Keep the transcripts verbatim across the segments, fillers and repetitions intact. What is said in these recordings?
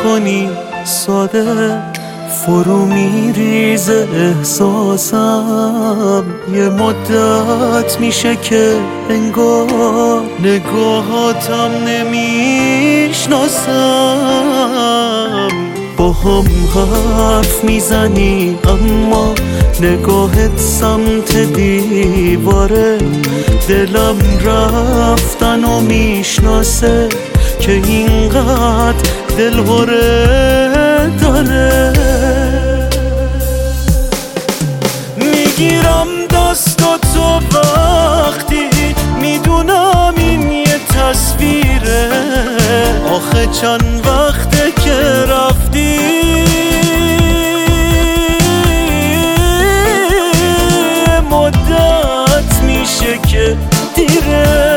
کنی ساده فرو میریزه احساسم. یه مدت میشه که انگار نگاهاتم نمیشناسم. با هم حرف میزنی اما نگاهت سمت دیواره. دلم رفتن و میشناسه که اینقدر دلهوره داره. میگیرم دستاتو وقتی میدونم این یه تصویره. آخه چند وقته که رفتی، مدت میشه که دیره.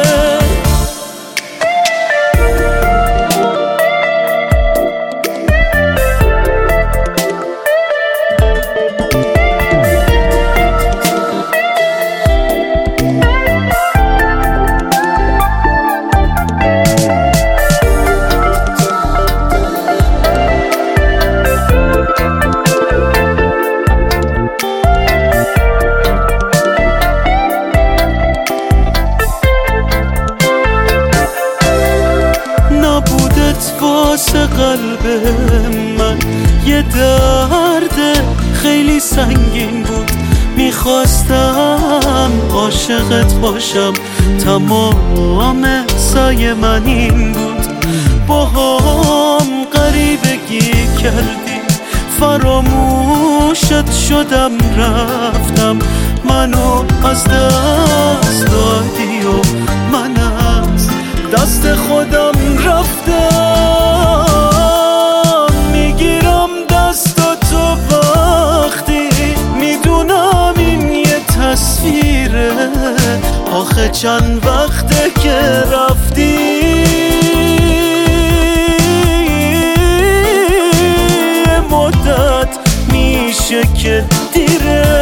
واسه قلب من یه درد خیلی سنگین بود. میخواستم عاشقت باشم، تمام سعی من این بود. با هم غریبگی کردی، فراموشت شدم رفتم. منو از دست دادی و من از دست خودم رفتم. میگیرم دستاتو وقتی میدونم این یه تصویره. آخه چند وقته که رفتی، مدت میشه که دیره.